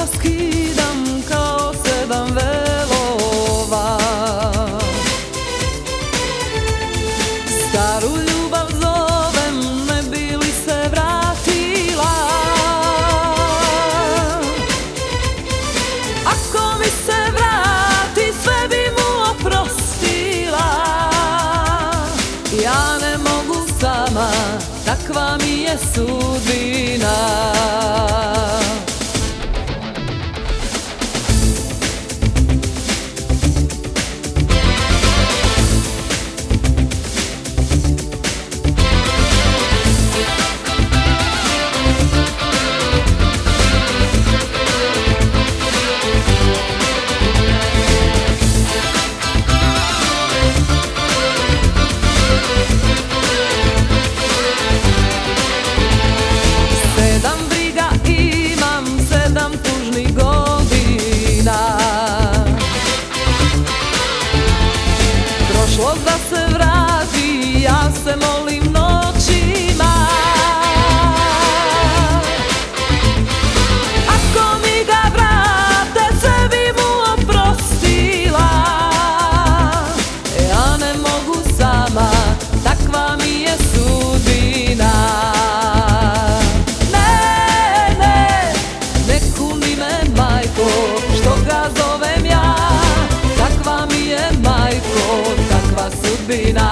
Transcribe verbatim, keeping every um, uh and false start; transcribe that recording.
raskidam kao sedam velova. Staru ljubav zovem, ne bi li se vratila. Ako mi se vrati, sve bi mu oprostila. Ja ne mogu sama, takva mi je sudbina. Prošlost da se vrati, ja se molim noćima. Ako mi ga vrate, sve bi mu oprostila. Ja ne mogu sama, takva mi je sudbina. Ne, ne, ne kuni me majko, što ga zovem ja. Takva mi je majko, takva sudbina.